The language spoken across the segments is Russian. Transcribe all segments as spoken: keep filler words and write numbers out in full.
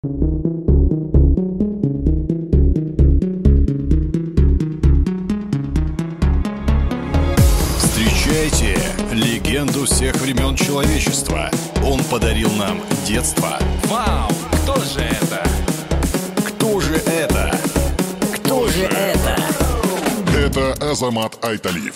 Встречайте легенду всех времен человечества. Он подарил нам детство. Вау! Кто же это? Кто же это? Кто же это? Это Азамат Айталиев.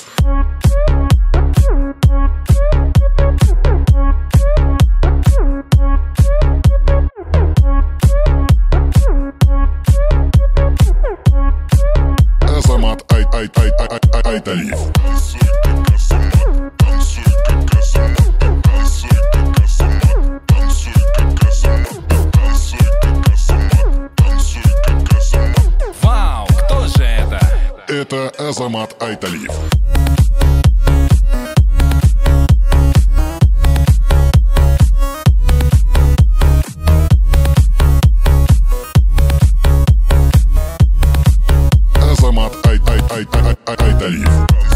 Азамат Ай Ай Ай Ай Ай Айталиев. Вау! Кто же это? Это Азамат Айталиев. Азамат Ай Ай Ай Ай Ай Айталиев.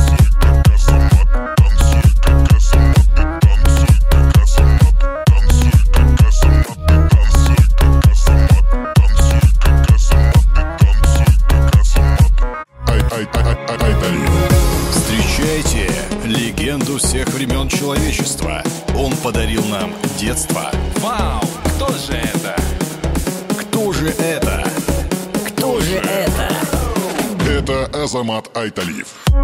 Встречайте легенду всех времен человечества. Он подарил нам детство. Вау! Кто же это? Кто же это? Кто же это? Это Азамат Айталиев.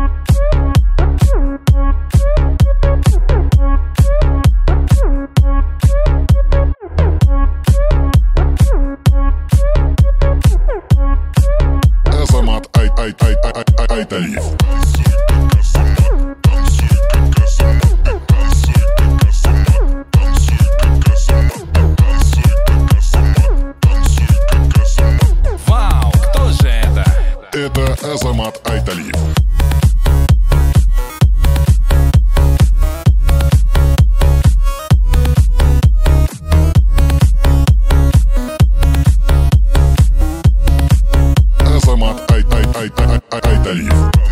Азамат Ай Ай Ай Ай Ай Айталиев. Вау! Кто же это? Это Азамат Айталиев. Азамат Ай Ай Ай Ай Ай Айталиев.